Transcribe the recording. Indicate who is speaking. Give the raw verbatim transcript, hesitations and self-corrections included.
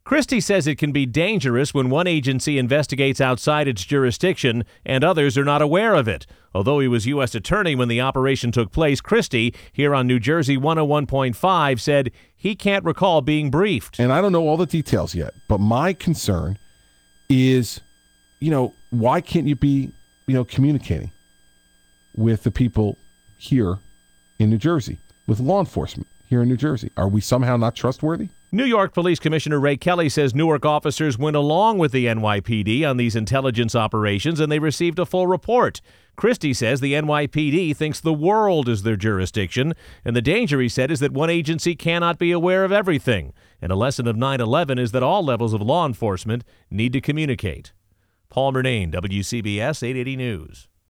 Speaker 1: Christie says it can be dangerous when one agency investigates outside its jurisdiction and others are not aware of it. Although he was U S attorney when the operation took place, Christie, here on New Jersey one oh one point five, said he can't recall being briefed.
Speaker 2: And I don't know all the details yet, but my concern is, you know, why can't you be, you know, communicating with the people here in New Jersey, with law enforcement here in New Jersey? Are we somehow not trustworthy?
Speaker 1: New York Police Commissioner Ray Kelly says Newark officers went along with the N Y P D on these intelligence operations and they received a full report. Christie says the N Y P D thinks the world is their jurisdiction, and the danger, he said, is that one agency cannot be aware of everything. And a lesson of nine eleven is that all levels of law enforcement need to communicate. Paul Murnane, W C B S eight eighty News.